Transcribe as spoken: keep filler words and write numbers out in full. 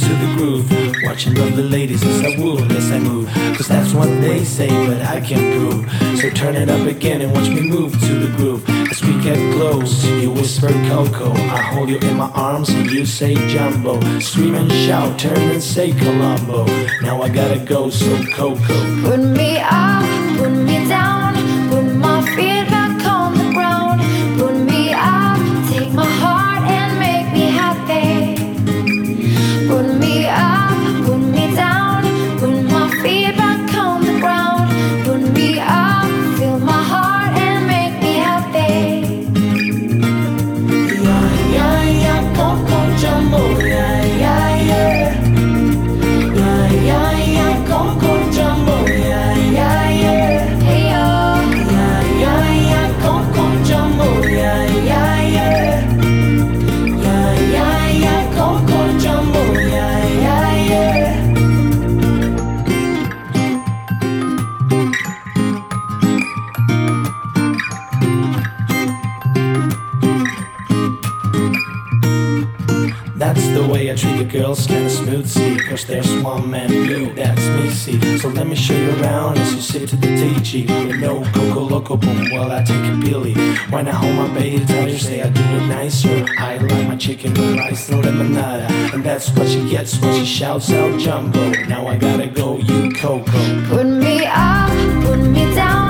to the groove. Watching lovely ladies as I woo, as I move. Cause that's what they say, but I can't prove. So turn it up again and watch me move to the groove. As we get close, you whisper Coco. I hold you in my arms and you say Jumbo. Scream and shout, turn and say Colombo. Now I gotta go, so Coco. Put me up, put me down, put my feet back on the ground. Put me up, take my heart and make me happy. Put me up, put me down, put my feet back on the ground. Put me up, fill my heart and make me happy. Yeah, yeah, yeah, Coco Jumbo. Yeah, yeah, yeah. Yeah, yeah, yeah, Coco Jumbo. Yeah, yeah, yeah. Hey yo, Yeah, yeah, yeah, Coco Jumbo. Yeah, yeah, yeah. Yeah, yeah, yeah, Coco Jumbo. Yeah, yeah, yeah. That's the way I treat the girls, kinda smooth, see. Cause there's one man blue, that's me, see. So let me show you around as you sit to the T G. With no Coco Loco boom while I take a Billy. When I hold my baby, tell you say I do it nicer. I like my chicken with rice and lemonade. And that's what she gets when she shouts out Jumbo. Now I gotta go, you Coco. put me up, put me down.